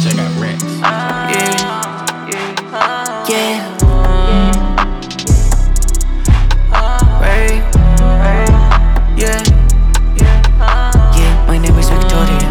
Check out Rex. Yeah. Yeah. Yeah, my name is Victoria.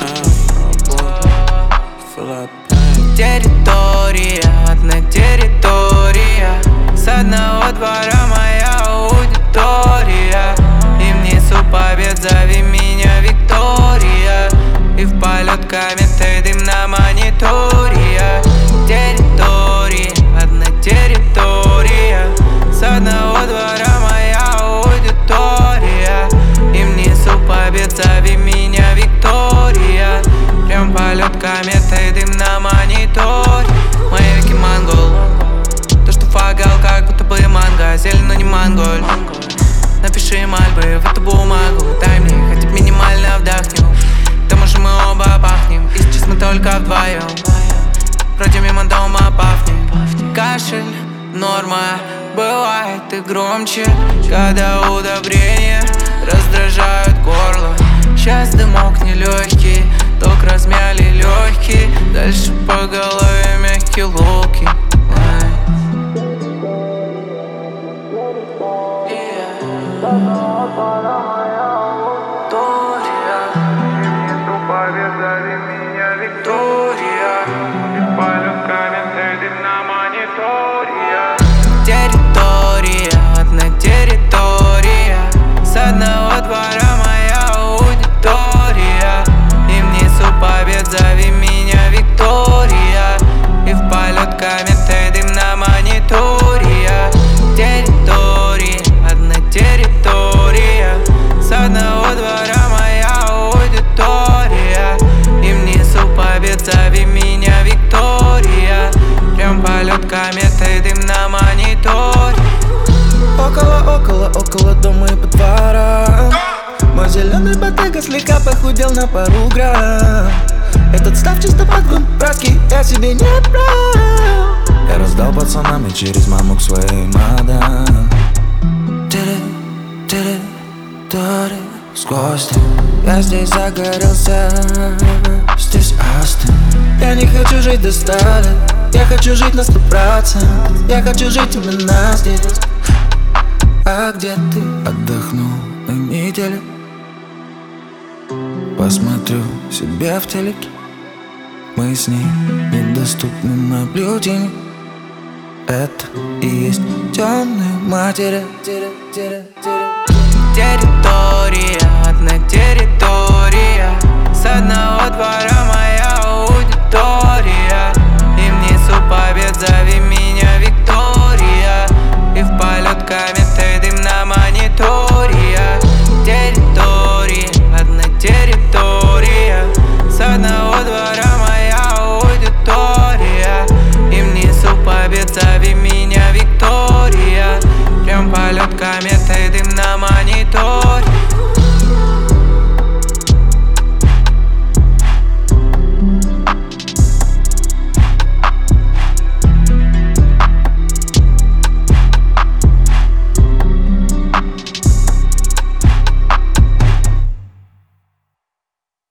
Территория, одна территория. С одного двора моя аудитория. Им несу побед, зови меня Виктория. И в полет кометы дым на мониторе. Территория, одна территория. С одного двора моя аудитория. Им несу побед, зови меня Виктория. Прям полет кометы дым на мониторе. Мои веки монгол. То, что фагал, как будто бы манго. Зелень, но не монголь. Напиши мольбы в эту бумагу. Дай мне хоть минимально вдохнем. К тому же мы оба пахнем. И сейчас мы только вдвоем. Вроде мимо дома пахнет. Кашель, норма. Бывает и громче, когда удобрения раздражают горло. Сейчас дымок нелегкий, ток размяли легкие. Дальше по голове мягкие луки. Территория, одна территория. С одного двора моя аудитория. Им несу побед, зови меня Виктория. И в полет кометы дым на мониторе. Территория, одна территория. С одного двора моя аудитория. Им несу побед, зови меня Виктория. Прям полет кометы дым на мониторе. Около дома и по дворам. Мой зеленый ботега слегка похудел на пару грамм. Этот став чисто подгон, братки, я себе не прав. Я раздал пацанам и через маму к своей мадам. Территория сквозь ты. Я здесь загорелся, здесь остыл. Я не хочу жить до старых, я хочу жить на 100%. Я хочу жить именно здесь. А где ты? Отдохну на неделю. Посмотрю себе в телеке. Мы с ней недоступны наблюдению. Это и есть темная материя. Территория, одна территория. С одного двора